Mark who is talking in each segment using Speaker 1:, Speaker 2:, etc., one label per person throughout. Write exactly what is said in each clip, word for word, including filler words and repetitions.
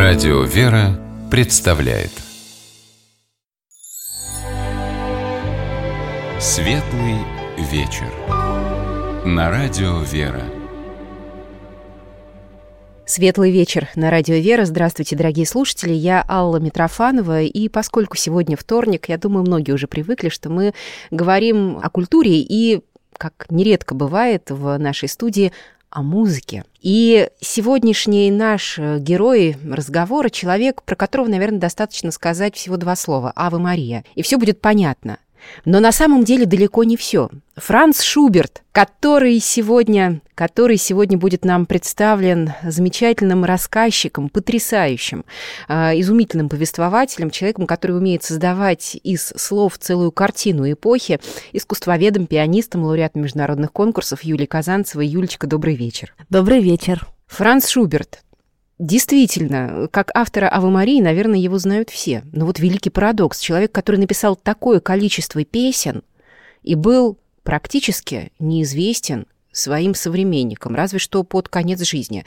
Speaker 1: Радио «Вера» представляет Светлый вечер на Радио «Вера».
Speaker 2: Светлый вечер на Радио «Вера». Здравствуйте, дорогие слушатели. Я Алла Митрофанова. И поскольку сегодня вторник, я думаю, многие уже привыкли, что мы говорим о культуре и, как нередко бывает в нашей студии, о музыке. И сегодняшний наш герой разговора — человек, про которого, наверное, достаточно сказать всего два слова — «Аве Мария», и все будет понятно. Но на самом деле далеко не все. Франц Шуберт, который сегодня, который сегодня будет нам представлен замечательным рассказчиком, потрясающим, э, изумительным повествователем, человеком, который умеет создавать из слов целую картину эпохи, искусствоведом, пианистом, лауреатом международных конкурсов Юлией Казанцевой. Юлечка, добрый вечер.
Speaker 3: Добрый вечер.
Speaker 2: Франц Шуберт. Действительно, как автора «Аве Марии», наверное, его знают все. Но вот великий парадокс. Человек, который написал такое количество песен и был практически неизвестен своим современникам, разве что под конец жизни.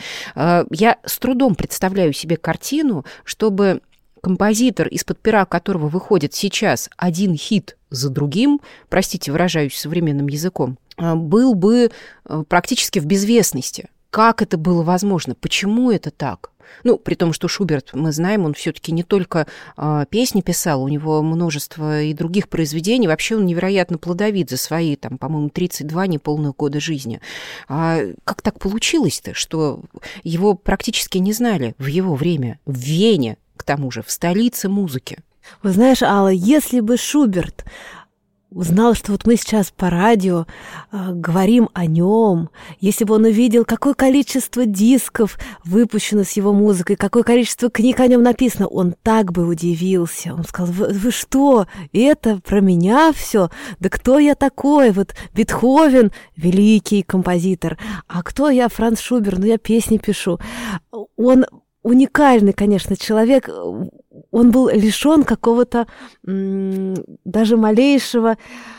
Speaker 2: Я с трудом представляю себе картину, чтобы композитор, из-под пера которого выходит сейчас один хит за другим, простите, выражаюсь современным языком, был бы практически в безвестности. Как это было возможно? Почему это так? Ну, при том, что Шуберт, мы знаем, он все-таки не только э, песни писал, у него множество и других произведений. Вообще он невероятно плодовит за свои, там, по-моему, тридцать два неполных года жизни. А как так получилось-то, что его практически не знали в его время, в Вене, к тому же, в столице музыки?
Speaker 3: Вы знаешь, Алла, если бы Шуберт узнал, что вот мы сейчас по радио э, говорим о нем, если бы он увидел, какое количество дисков выпущено с его музыкой, какое количество книг о нем написано, он так бы удивился. Он сказал: вы, вы что, это про меня все? Да кто я такой? Вот Бетховен, великий композитор, а кто я, Франц Шуберт? Ну, я песни пишу. Он уникальный, конечно, человек. Он был лишён какого-то м- даже малейшего,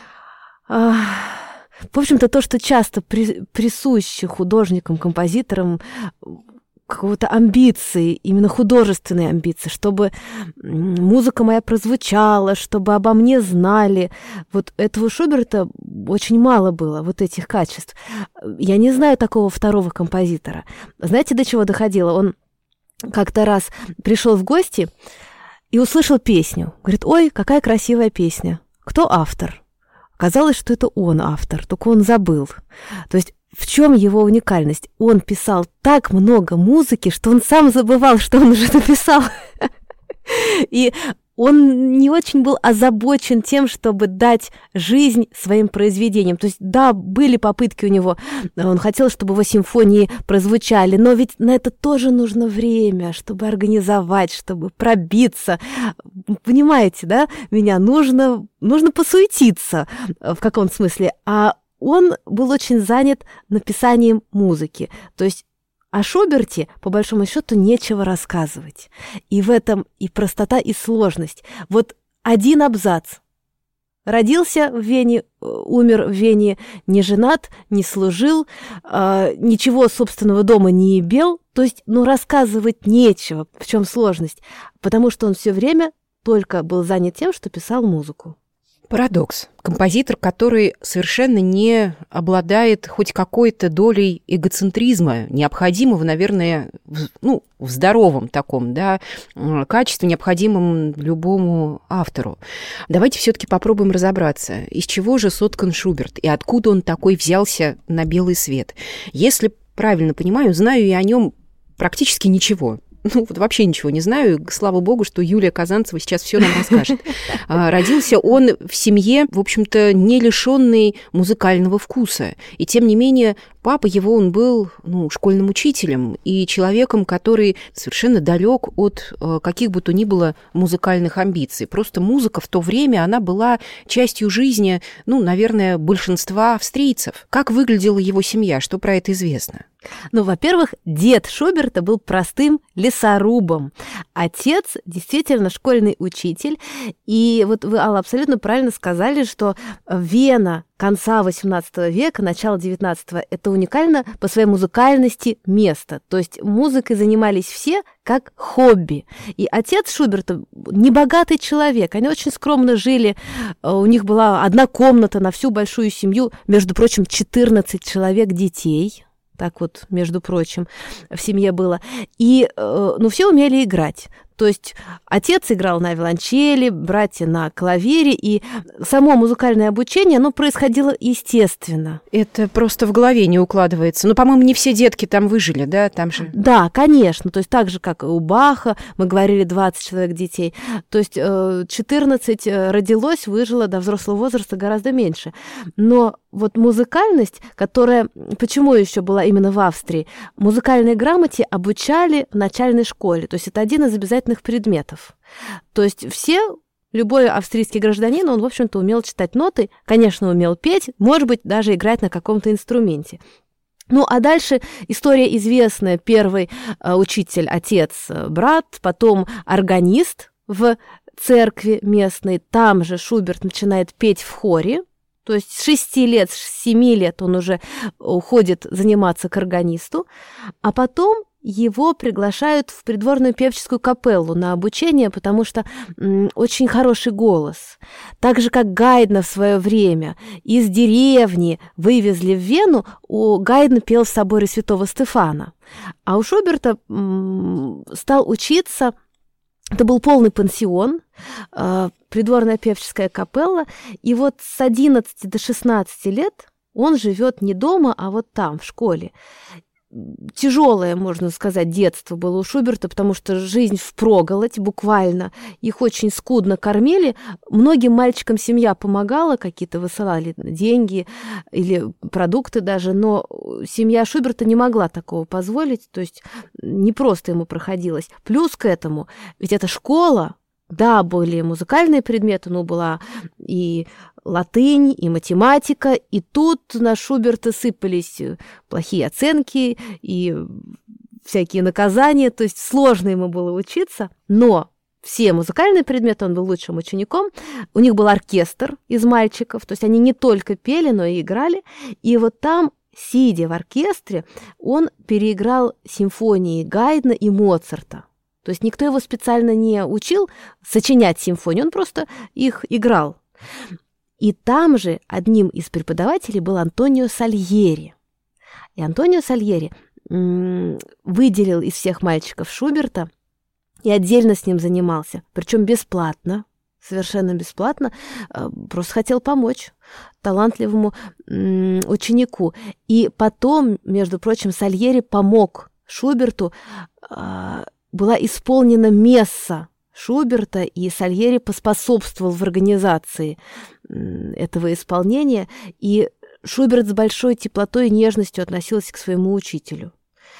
Speaker 3: э, в общем-то, то, что часто при- присуще художникам, композиторам, какого-то амбиции, именно художественной амбиции, чтобы музыка моя прозвучала, чтобы обо мне знали. Вот этого Шуберта очень мало было, вот этих качеств. Я не знаю такого второго композитора. Знаете, до чего доходило? Он как-то раз пришел в гости и услышал песню. Говорит: ой, какая красивая песня. Кто автор? Оказалось, что это он автор, только он забыл. То есть в чем его уникальность? Он писал так много музыки, что он сам забывал, что он уже написал. И он не очень был озабочен тем, чтобы дать жизнь своим произведениям. То есть, да, были попытки у него, он хотел, чтобы его симфонии прозвучали, но ведь на это тоже нужно время, чтобы организовать, чтобы пробиться. Понимаете, да? Меня нужно, нужно посуетиться в каком-то смысле. А он был очень занят написанием музыки. То есть о Шуберте, по большому счету, нечего рассказывать. И в этом и простота, и сложность. Вот один абзац. Родился в Вене, умер в Вене, не женат, не служил, э, ничего собственного дома не имел. То есть, ну, рассказывать нечего. В чем сложность? Потому что он все время только был занят тем, что писал музыку.
Speaker 2: Парадокс. Композитор, который совершенно не обладает хоть какой-то долей эгоцентризма, необходимого, наверное, в, ну, в здоровом таком, да, качестве, необходимом любому автору. Давайте все-таки попробуем разобраться, из чего же соткан Шуберт и откуда он такой взялся на белый свет. Если правильно понимаю, знаю я о нем практически ничего. Ну, вот вообще ничего не знаю. Слава богу, что Юлия Казанцева сейчас все нам расскажет. Родился он в семье, в общем-то, не лишенной музыкального вкуса. И тем не менее, папа его, он был, ну, школьным учителем и человеком, который совершенно далек от каких бы то ни было музыкальных амбиций. Просто музыка в то время, она была частью жизни, ну, наверное, большинства австрийцев. Как выглядела его семья? Что про это известно?
Speaker 3: Ну, во-первых, дед Шуберта был простым лесорубом. Отец действительно школьный учитель. И вот вы, Алла, абсолютно правильно сказали, что Вена конца восемнадцатого века, начала девятнадцатого, это уникально по своей музыкальности место. То есть музыкой занимались все как хобби. И отец Шуберта небогатый человек, они очень скромно жили, у них была одна комната на всю большую семью, между прочим, четырнадцать человек детей. Так вот, между прочим, в семье было. И, ну, все умели играть. То есть отец играл на виолончели, братья на клавире, и само музыкальное обучение, оно происходило естественно.
Speaker 2: Это просто в голове не укладывается. Ну, по-моему, не все детки там выжили, да? Там же...
Speaker 3: Да, конечно. То есть так же, как и у Баха, мы говорили двадцать человек детей. То есть четырнадцать родилось, выжило до взрослого возраста гораздо меньше. Но вот музыкальность, которая... Почему еще была именно в Австрии? Музыкальной грамоте обучали в начальной школе. То есть это один из обязательных предметов. То есть все, любой австрийский гражданин, он, в общем-то, умел читать ноты, конечно, умел петь, может быть, даже играть на каком-то инструменте. Ну, а дальше история известная. Первый э, учитель, отец, брат, потом органист в церкви местной. Там же Шуберт начинает петь в хоре. То есть с шести лет, с семи лет он уже уходит заниматься к органисту. А потом его приглашают в придворную певческую капеллу на обучение, потому что м, очень хороший голос. Так же, как Гайдна в свое время из деревни вывезли в Вену, у Гайдна пел в соборе Святого Стефана. А у Шуберта м, стал учиться, это был полный пансион, э, придворная певческая капелла, и вот с одиннадцати до шестнадцати лет он живет не дома, а вот там, в школе. Тяжелое, можно сказать, детство было у Шуберта, потому что жизнь впроголодь, буквально. Их очень скудно кормили. Многим мальчикам семья помогала, какие-то высылали деньги или продукты даже, но семья Шуберта не могла такого позволить, то есть не просто ему проходилось. Плюс к этому, ведь это школа, да, были музыкальные предметы, но была и латынь, и математика, и тут на Шуберта сыпались плохие оценки и всякие наказания, то есть сложно ему было учиться, но все музыкальные предметы, он был лучшим учеником, у них был оркестр из мальчиков, то есть они не только пели, но и играли, и вот там, сидя в оркестре, он переиграл симфонии Гайдна и Моцарта. То есть никто его специально не учил сочинять симфонии, он просто их играл. И там же одним из преподавателей был Антонио Сальери. И Антонио Сальери м- выделил из всех мальчиков Шуберта и отдельно с ним занимался, причем бесплатно, совершенно бесплатно, э, просто хотел помочь талантливому м- ученику. И потом, между прочим, Сальери помог Шуберту, э, была исполнена месса Шуберта, и Сальери поспособствовал в организации этого исполнения, и Шуберт с большой теплотой и нежностью относился к своему учителю.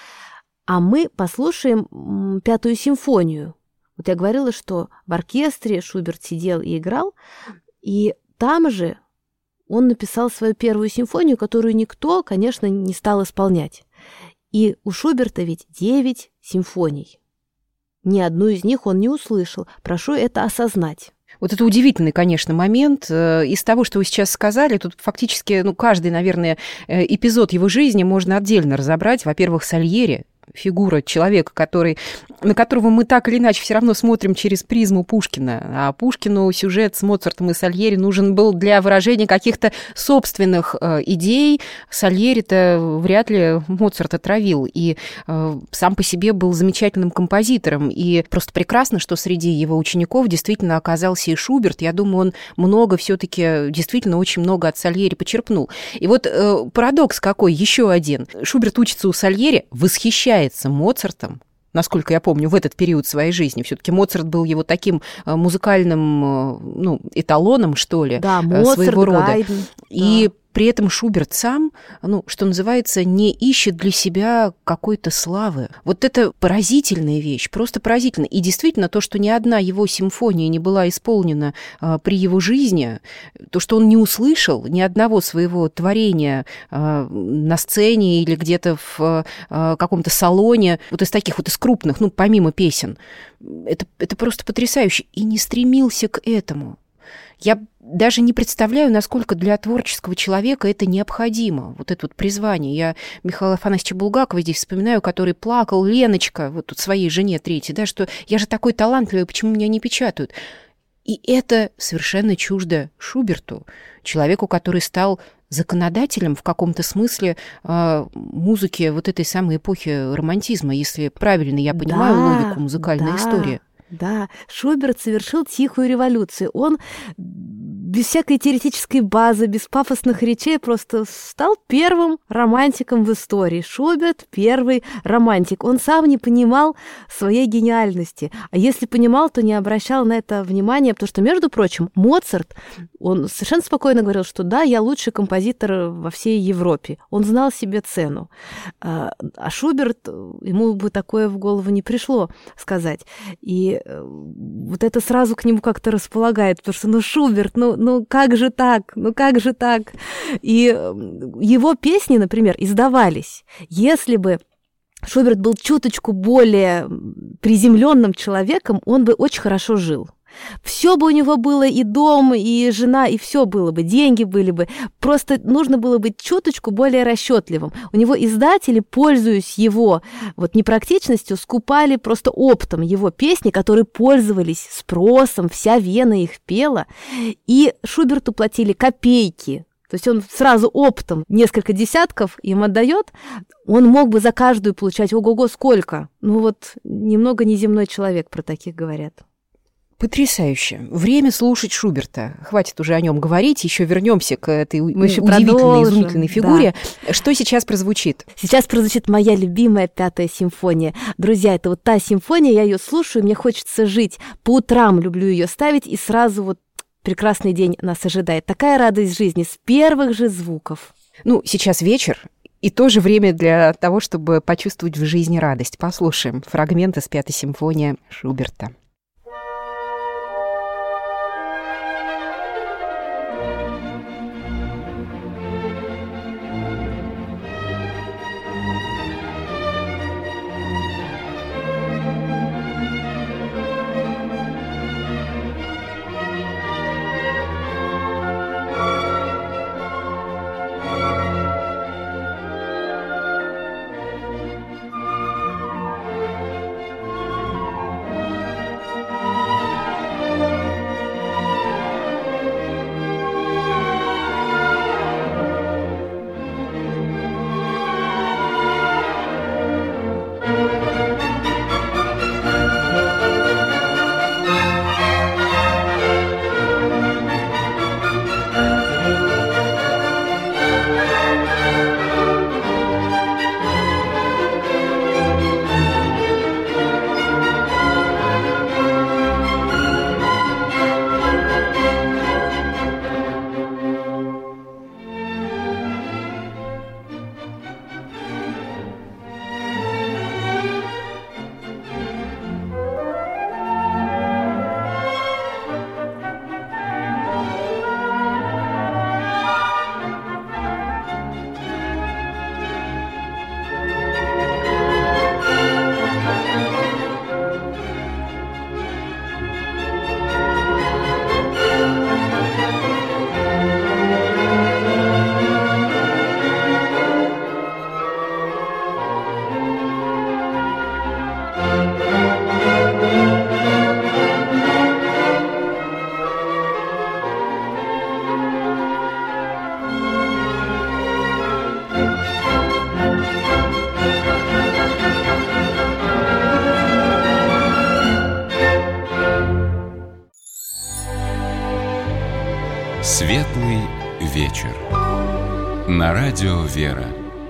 Speaker 3: А мы послушаем пятую симфонию. Вот я говорила, что в оркестре Шуберт сидел и играл, и там же он написал свою первую симфонию, которую никто, конечно, не стал исполнять. И у Шуберта ведь девять симфоний. Ни одну из них он не услышал. Прошу это осознать.
Speaker 2: Вот это удивительный, конечно, момент. Из того, что вы сейчас сказали, тут фактически, ну, каждый, наверное, эпизод его жизни можно отдельно разобрать. Во-первых, Сальери, фигура человека, который, на которого мы так или иначе все равно смотрим через призму Пушкина. А Пушкину сюжет с Моцартом и Сальери нужен был для выражения каких-то собственных э, идей. Сальери-то вряд ли Моцарта травил, и э, сам по себе был замечательным композитором. И просто прекрасно, что среди его учеников действительно оказался и Шуберт. Я думаю, он много все-таки, действительно очень много от Сальери почерпнул. И вот э, парадокс какой, еще один. Шуберт учится у Сальери, восхищается Моцартом, насколько я помню, в этот период своей жизни. Все-таки Моцарт был его таким музыкальным, ну, эталоном, что ли,
Speaker 3: да, Моцарт,
Speaker 2: своего рода.
Speaker 3: Гайден,
Speaker 2: и
Speaker 3: да.
Speaker 2: При этом Шуберт сам, ну, что называется, не ищет для себя какой-то славы. Вот это поразительная вещь, просто поразительно. И действительно, то, что ни одна его симфония не была исполнена а, при его жизни, то, что он не услышал ни одного своего творения а, на сцене или где-то в а, каком-то салоне, вот из таких вот, из крупных, ну, помимо песен, это, это просто потрясающе. И не стремился к этому. Я даже не представляю, насколько для творческого человека это необходимо, вот это вот призвание. Я Михаила Афанасьевича Булгакова здесь вспоминаю, который плакал, Леночка, вот тут своей жене третьей, да, что я же такой талантливый, почему меня не печатают? И это совершенно чуждо Шуберту, человеку, который стал законодателем в каком-то смысле э, музыки вот этой самой эпохи романтизма, если правильно я понимаю да, логику музыкальной
Speaker 3: да.
Speaker 2: истории.
Speaker 3: Да, Шуберт совершил тихую революцию. Он без всякой теоретической базы, без пафосных речей просто стал первым романтиком в истории. Шуберт — первый романтик. Он сам не понимал своей гениальности. А если понимал, то не обращал на это внимания, потому что, между прочим, Моцарт, он совершенно спокойно говорил, что да, я лучший композитор во всей Европе. Он знал себе цену. А Шуберт, ему бы такое в голову не пришло сказать. И вот это сразу к нему как-то располагает, потому что, ну, Шуберт, ну, ну как же так, ну как же так? И его песни, например, издавались, если бы Шуберт был чуточку более приземленным человеком, он бы очень хорошо жил. Все бы у него было, и дом, и жена, и все было бы, деньги были бы. Просто нужно было быть чуточку более расчетливым. У него издатели, пользуясь его вот непрактичностью, скупали просто оптом его песни, которые пользовались спросом, вся Вена их пела, и Шуберту платили копейки. То есть он сразу оптом несколько десятков им отдает, он мог бы за каждую получать ого-го сколько. Ну вот немного неземной человек, про таких говорят.
Speaker 2: Потрясающе. Время слушать Шуберта. Хватит уже о нем говорить, еще вернемся к этой
Speaker 3: Мы еще
Speaker 2: удивительной,
Speaker 3: продолжим.
Speaker 2: изумительной фигуре.
Speaker 3: Да.
Speaker 2: Что сейчас прозвучит?
Speaker 3: Сейчас прозвучит моя любимая пятая симфония. Друзья, это вот та симфония, я ее слушаю, мне хочется жить. По утрам люблю ее ставить, и сразу вот прекрасный день нас ожидает. Такая радость жизни с первых же звуков.
Speaker 2: Ну, сейчас вечер, и тоже время для того, чтобы почувствовать в жизни радость. Послушаем фрагмент из пятой симфонии Шуберта.
Speaker 1: Светлый вечер. На радио «Вера».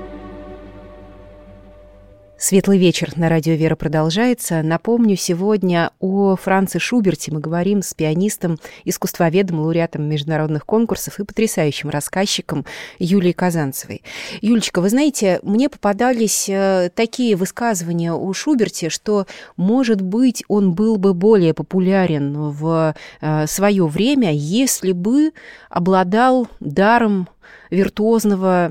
Speaker 2: Светлый вечер на радио «Вера» продолжается. Напомню, сегодня о Франце Шуберте мы говорим с пианистом, искусствоведом, лауреатом международных конкурсов и потрясающим рассказчиком Юлией Казанцевой. Юлечка, вы знаете, мне попадались такие высказывания о Шуберте, что, может быть, он был бы более популярен в свое время, если бы обладал даром виртуозного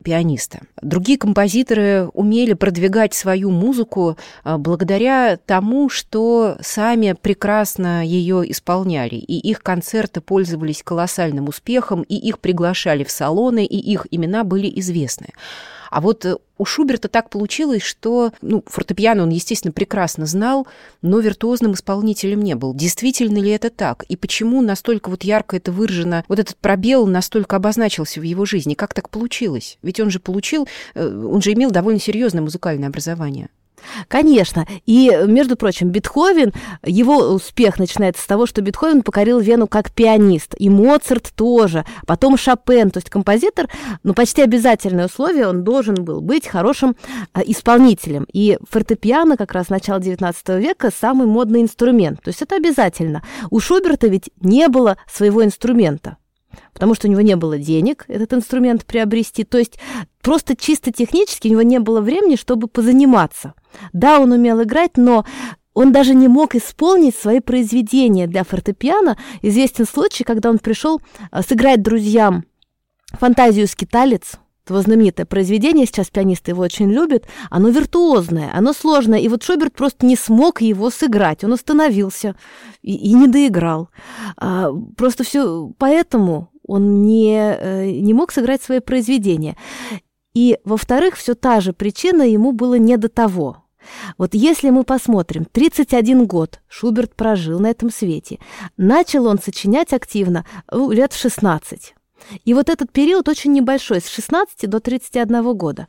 Speaker 2: пианиста. Другие композиторы умели продвигать свою музыку благодаря тому, что сами прекрасно ее исполняли, и их концерты пользовались колоссальным успехом, и их приглашали в салоны, и их имена были известны. А вот у Шуберта так получилось, что ну, фортепиано он, естественно, прекрасно знал, но виртуозным исполнителем не был. Действительно ли это так? И почему настолько вот ярко это выражено, вот этот пробел настолько обозначился в его жизни? Как так получилось? Ведь он же получил, он же имел довольно серьезное музыкальное образование.
Speaker 3: Конечно. И, между прочим, Бетховен, его успех начинается с того, что Бетховен покорил Вену как пианист, и Моцарт тоже, потом Шопен, то есть композитор, ну, почти обязательное условие, он должен был быть хорошим исполнителем. И фортепиано как раз начала девятнадцатого века самый модный инструмент, то есть это обязательно. У Шуберта ведь не было своего инструмента, потому что у него не было денег этот инструмент приобрести, то есть просто чисто технически у него не было времени, чтобы позаниматься. Да, он умел играть, но он даже не мог исполнить свои произведения для фортепиано. Известен случай, когда он пришел сыграть друзьям фантазию «Скиталец», его знаменитое произведение, сейчас пианисты его очень любят, оно виртуозное, оно сложное, и вот Шуберт просто не смог его сыграть, он остановился и, и не доиграл. А, просто все поэтому он не, не мог сыграть свои произведения. И, во-вторых, все та же причина, ему было не до того. Вот если мы посмотрим, тридцать один год Шуберт прожил на этом свете, начал он сочинять активно ну, лет в шестнадцать. И вот этот период очень небольшой, с шестнадцати до тридцати одного года.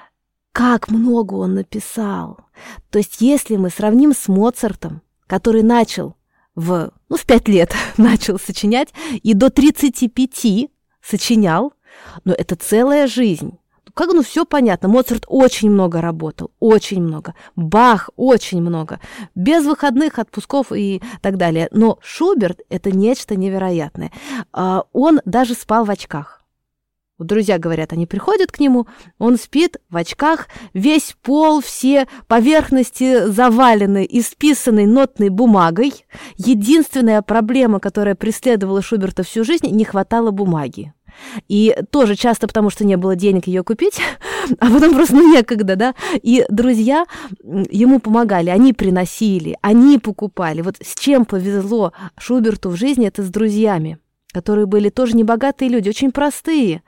Speaker 3: Как много он написал! То есть если мы сравним с Моцартом, который начал в, ну, в пять лет начал сочинять, и до тридцати пяти сочинял, но это целая жизнь. Как, ну, все понятно. Моцарт очень много работал, очень много. Бах очень много. Без выходных, отпусков и так далее. Но Шуберт – это нечто невероятное. Он даже спал в очках. Вот друзья говорят, они приходят к нему, он спит в очках, весь пол, все поверхности завалены исписанной нотной бумагой. Единственная проблема, которая преследовала Шуберта всю жизнь – не хватало бумаги. И тоже часто потому, что не было денег ее купить, а потом просто ну, некогда, да. И друзья ему помогали, они приносили, они покупали. Вот с чем повезло Шуберту в жизни, это с друзьями, которые были тоже небогатые люди, очень простые,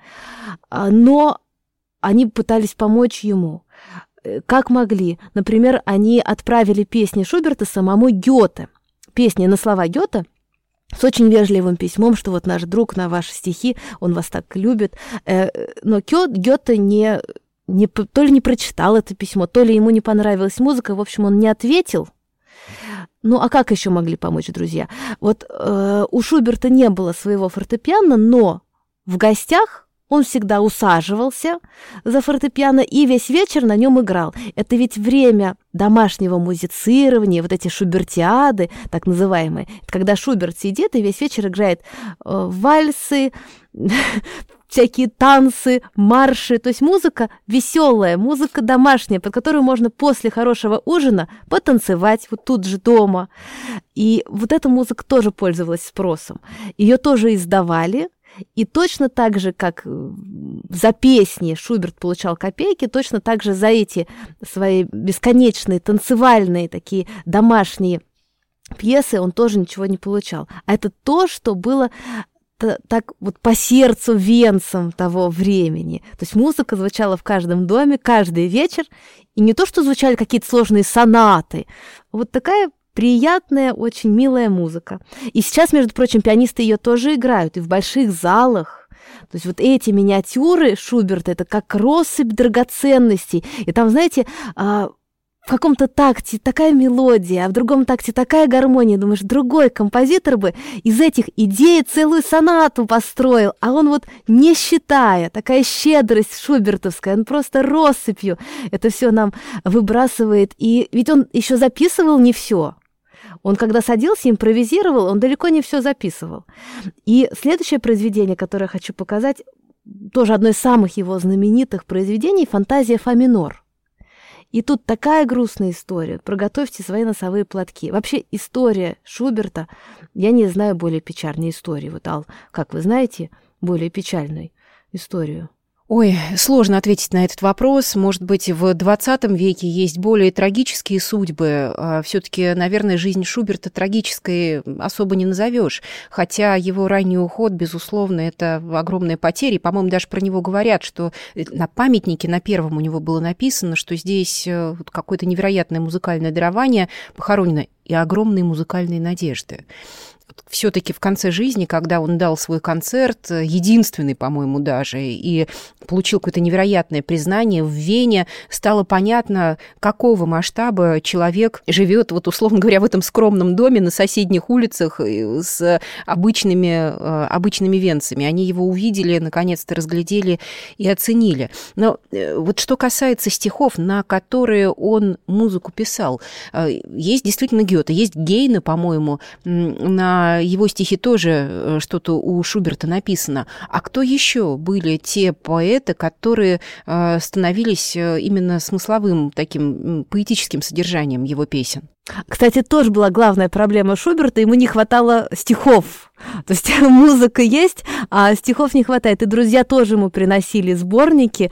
Speaker 3: но они пытались помочь ему, как могли. Например, они отправили песни Шуберта самому Гёте, песни на слова Гёте, с очень вежливым письмом, что вот наш друг на ваши стихи, он вас так любит. Но Гёте не, не, то ли не прочитал это письмо, то ли ему не понравилась музыка, в общем, он не ответил. Ну, а как еще могли помочь друзья? Вот э, у Шуберта не было своего фортепиано, но в гостях он всегда усаживался за фортепиано и весь вечер на нем играл. Это ведь время домашнего музицирования, вот эти шубертиады, так называемые, когда Шуберт сидит и весь вечер играет э, вальсы, всякие танцы, марши, то есть музыка веселая, музыка домашняя, под которую можно после хорошего ужина потанцевать вот тут же дома. И вот эта музыка тоже пользовалась спросом. Ее тоже издавали. И точно так же, как за песни Шуберт получал копейки, точно так же за эти свои бесконечные танцевальные такие домашние пьесы он тоже ничего не получал. А это то, что было так вот по сердцу венцем того времени. То есть музыка звучала в каждом доме, каждый вечер, и не то, что звучали какие-то сложные сонаты, вот такая приятная, очень милая музыка. И сейчас, между прочим, пианисты ее тоже играют, и в больших залах. То есть вот эти миниатюры Шуберта, это как россыпь драгоценностей. И там, знаете, в каком-то такте такая мелодия, а в другом такте такая гармония. Думаешь, другой композитор бы из этих идей целую сонату построил, а он вот не считая, такая щедрость шубертовская, он просто россыпью это все нам выбрасывает. И ведь он еще записывал не все. Он, когда садился, импровизировал, он далеко не все записывал. И следующее произведение, которое я хочу показать, тоже одно из самых его знаменитых произведений, «Фантазия фа минор». И тут такая грустная история. Проготовьте свои носовые платки. Вообще история Шуберта, я не знаю более печальной истории. Вот, Ал, как вы знаете, более печальную историю?
Speaker 2: Ой, сложно ответить на этот вопрос. Может быть, в двадцатом веке есть более трагические судьбы. Все-таки, наверное, жизнь Шуберта трагической особо не назовешь. Хотя его ранний уход, безусловно, это огромная потеря. И, по-моему, даже про него говорят, что на памятнике, на первом у него было написано, что здесь какое-то невероятное музыкальное дарование похоронено и огромные музыкальные надежды. Все-таки в конце жизни, когда он дал свой концерт, единственный, по-моему, даже, и получил какое-то невероятное признание в Вене, стало понятно, какого масштаба человек живет, вот условно говоря, в этом скромном доме на соседних улицах с обычными, обычными венцами. Они его увидели, наконец-то разглядели и оценили. Но вот что касается стихов, на которые он музыку писал, есть действительно Гёте, есть Гейне, по-моему, на его стихи тоже что-то у Шуберта написано. А кто еще были те поэты, которые становились именно смысловым таким поэтическим содержанием его песен?
Speaker 3: Кстати, тоже была главная проблема Шуберта, ему не хватало стихов. То есть музыка есть, а стихов не хватает. И друзья тоже ему приносили сборники.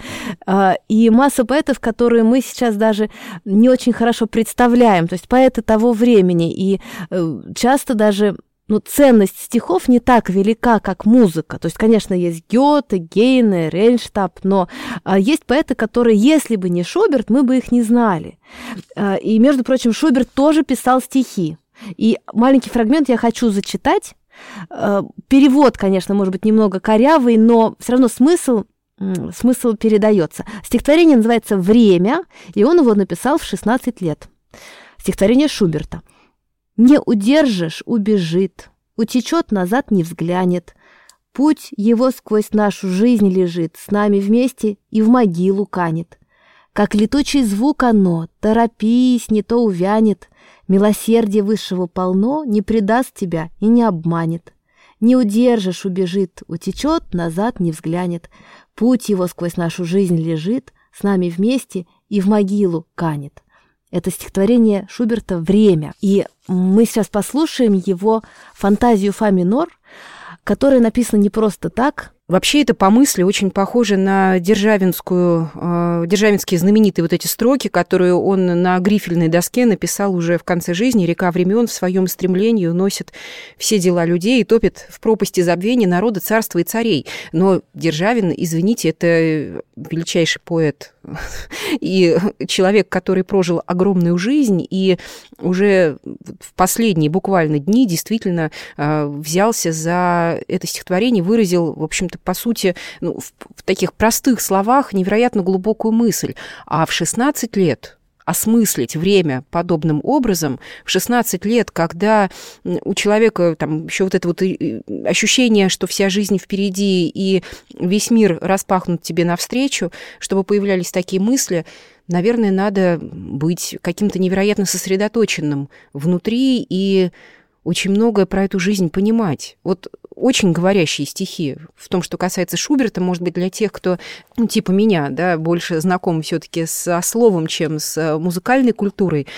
Speaker 3: И масса поэтов, которые мы сейчас даже не очень хорошо представляем. То есть поэты того времени. И часто даже... Ну, ценность стихов не так велика, как музыка. То есть, конечно, есть Гёте, Гейне, Рейнштадт, но а, есть поэты, которые, если бы не Шуберт, мы бы их не знали. А, и, между прочим, Шуберт тоже писал стихи. И маленький фрагмент я хочу зачитать. А, перевод, конечно, может быть немного корявый, но все равно смысл, смысл передается. Стихотворение называется «Время», и он его написал в шестнадцать лет. Стихотворение Шуберта. «Не удержишь, убежит, утечет, назад не взглянет. Путь его сквозь нашу жизнь лежит, с нами вместе и в могилу канет. Как летучий звук оно, торопись, не то увянет. Милосердие высшего полно, не предаст тебя и не обманет. Не удержишь, убежит, утечет, назад не взглянет. Путь его сквозь нашу жизнь лежит, с нами вместе и в могилу канет». Это стихотворение Шуберта «Время». И мы сейчас послушаем его фантазию фа минор, которая написана не просто так.
Speaker 2: Вообще это по мысли очень похоже на державинскую, э, державинские знаменитые вот эти строки, которые он на грифельной доске написал уже в конце жизни. «Река времен в своем стремлении уносит все дела людей и топит в пропасти забвения народа, царства и царей». Но Державин, извините, это величайший поэт и человек, который прожил огромную жизнь и уже в последние буквально дни действительно э, взялся за это стихотворение, выразил, в общем-то, по сути, ну, в, в таких простых словах невероятно глубокую мысль. А в шестнадцать лет осмыслить время подобным образом, в шестнадцать лет, когда у человека там еще вот это вот ощущение, что вся жизнь впереди и весь мир распахнут тебе навстречу, чтобы появлялись такие мысли, наверное, надо быть каким-то невероятно сосредоточенным внутри и очень многое про эту жизнь понимать. Вот очень говорящие стихи в том, что касается Шуберта, может быть, для тех, кто, ну, типа меня, да, больше знаком все-таки со словом, чем с музыкальной культурой.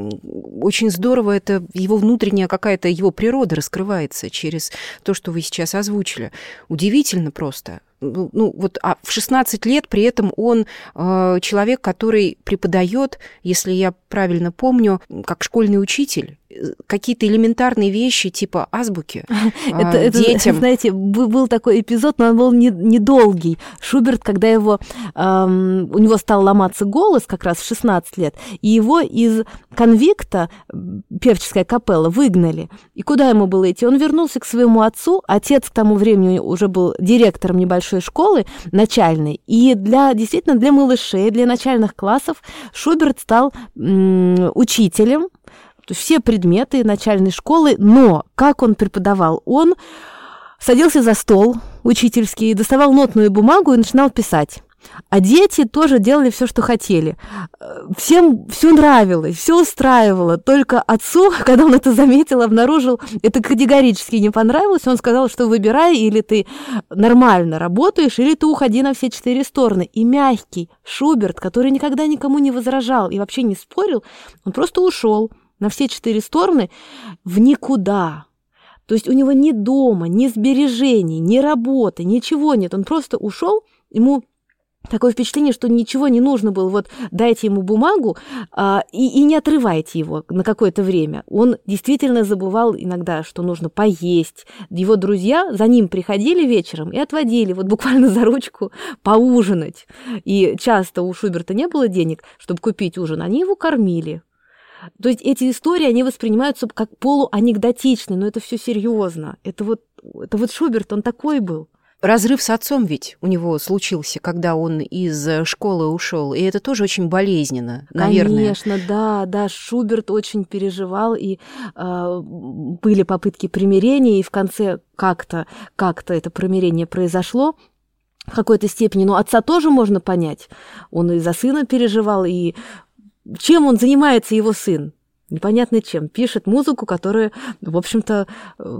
Speaker 2: Очень здорово это его внутренняя какая-то его природа раскрывается через то, что вы сейчас озвучили. Удивительно просто. Ну, вот, а в шестнадцать лет при этом он э, человек, который преподает, если я правильно помню, как школьный учитель, какие-то элементарные вещи типа азбуки
Speaker 3: это,
Speaker 2: э, детям.
Speaker 3: Это, знаете, был такой эпизод, но он был недолгий. Не Шуберт, когда его, эм, у него стал ломаться голос как раз в шестнадцать лет, и его из конвикта, певческая капелла, выгнали. И куда ему было идти? Он вернулся к своему отцу. Отец к тому времени уже был директором небольшой школы начальной, и для, действительно для малышей, для начальных классов Шуберт стал м- учителем, то есть все предметы начальной школы, но как он преподавал? Он садился за стол учительский, доставал нотную бумагу и начинал писать. А дети тоже делали все, что хотели. Всем все нравилось, все устраивало. Только отцу, когда он это заметил, обнаружил, это категорически не понравилось. Он сказал, что выбирай, или ты нормально работаешь, или ты уходи на все четыре стороны. И мягкий Шуберт, который никогда никому не возражал и вообще не спорил, он просто ушел на все четыре стороны в никуда. То есть у него ни дома, ни сбережений, ни работы, ничего нет. Он просто ушел, ему Такое впечатление, что ничего не нужно было. Вот дайте ему бумагу а, и, и не отрывайте его на какое-то время. Он действительно забывал иногда, что нужно поесть. Его друзья за ним приходили вечером и отводили вот буквально за ручку поужинать. И часто у Шуберта не было денег, чтобы купить ужин. Они его кормили. То есть эти истории, они воспринимаются как полуанекдотичные, но это все серьезно. Это вот, это вот Шуберт, он такой был.
Speaker 2: Разрыв с отцом ведь у него случился, когда он из школы ушел, и это тоже очень болезненно, наверное.
Speaker 3: Конечно, да, да, Шуберт очень переживал, и э, были попытки примирения, и в конце как-то, как-то это примирение произошло в какой-то степени, но отца тоже можно понять. Он и за сына переживал, и чем он занимается, его сын? Непонятно чем. Пишет музыку, которая, в общем-то,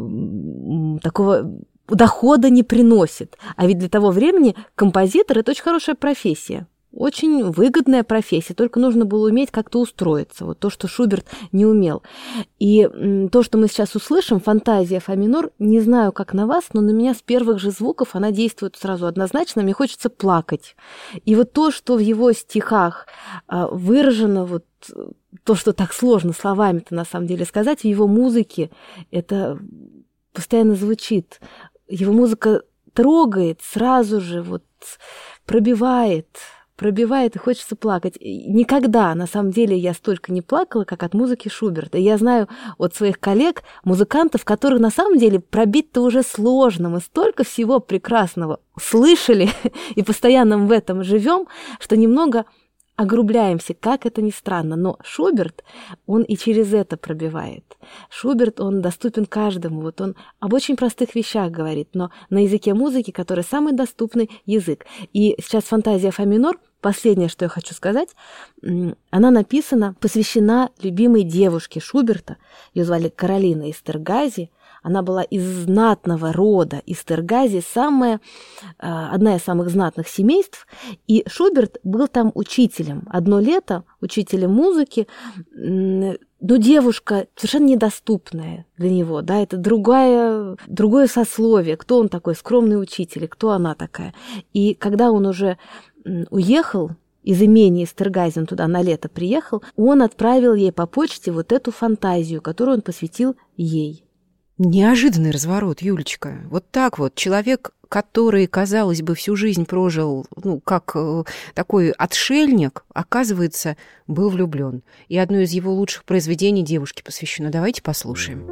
Speaker 3: э, такого дохода не приносит. А ведь для того времени композитор – это очень хорошая профессия. Очень выгодная профессия, только нужно было уметь как-то устроиться. Вот то, что Шуберт не умел. И то, что мы сейчас услышим, фантазия фа минор, не знаю, как на вас, но на меня с первых же звуков она действует сразу однозначно, мне хочется плакать. И вот то, что в его стихах выражено, вот то, что так сложно словами-то на самом деле сказать, в его музыке это постоянно звучит. Его музыка трогает сразу же, вот пробивает, пробивает, и хочется плакать. Никогда, на самом деле, я столько не плакала, как от музыки Шуберта. Я знаю от своих коллег, музыкантов, которых на самом деле пробить-то уже сложно. Мы столько всего прекрасного слышали и постоянно в этом живем, что немного огрубляемся, как это ни странно, но Шуберт, он и через это пробивает. Шуберт, он доступен каждому, вот он об очень простых вещах говорит, но на языке музыки, который самый доступный язык. И сейчас фантазия фа минор, последнее, что я хочу сказать, она написана, посвящена любимой девушке Шуберта, ее звали Каролина Эстергази. Она была из знатного рода Эстергази, самая, одна из самых знатных семейств, и Шуберт был там учителем. Одно лето учителем музыки, но девушка совершенно недоступная для него, да, это другое, другое сословие, кто он такой, скромный учитель, и кто она такая. И когда он уже уехал из имения Эстергази, он туда на лето приехал, он отправил ей по почте вот эту фантазию, которую он посвятил ей.
Speaker 2: Неожиданный разворот, Юлечка. Вот так вот человек, который, казалось бы, всю жизнь прожил, ну, как э, такой отшельник, оказывается, был влюблен. И одно из его лучших произведений девушке посвящено. Давайте послушаем.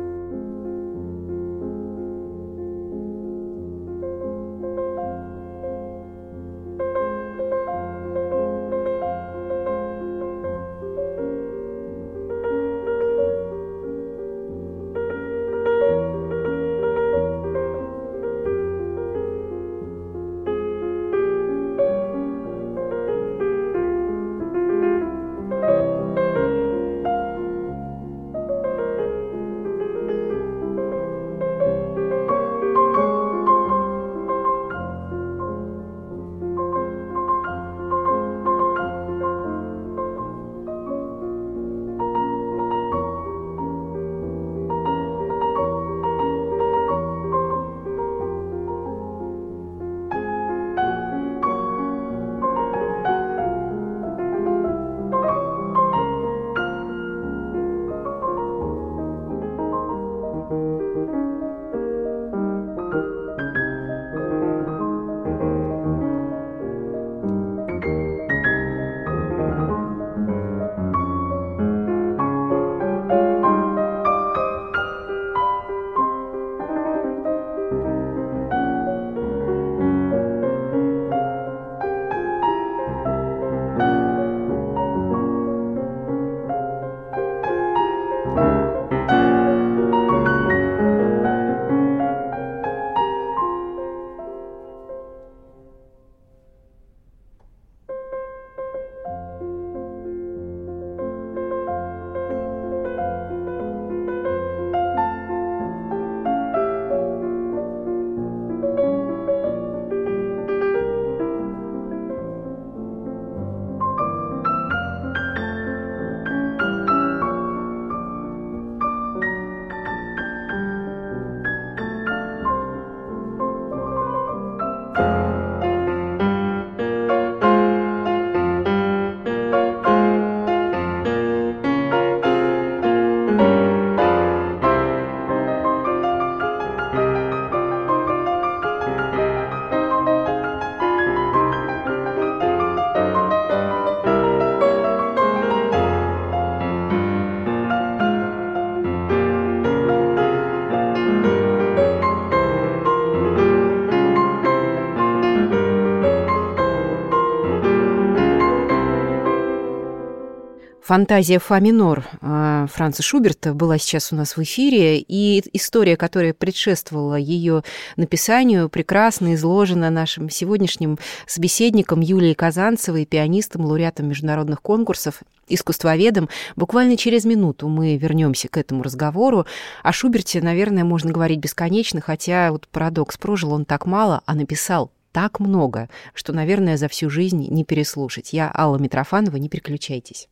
Speaker 2: Фантазия фа минор Франца Шуберта была сейчас у нас в эфире, и история, которая предшествовала ее написанию, прекрасно изложена нашим сегодняшним собеседником Юлией Казанцевой, пианистом, лауреатом международных конкурсов, искусствоведом. Буквально через минуту мы вернемся к этому разговору. О Шуберте, наверное, можно говорить бесконечно, хотя вот парадокс: прожил он так мало, а написал так много, что, наверное, за всю жизнь не переслушать. Я Алла Митрофанова, не переключайтесь.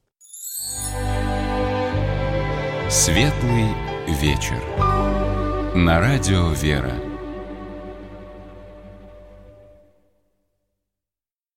Speaker 1: Светлый вечер. На радио «Вера».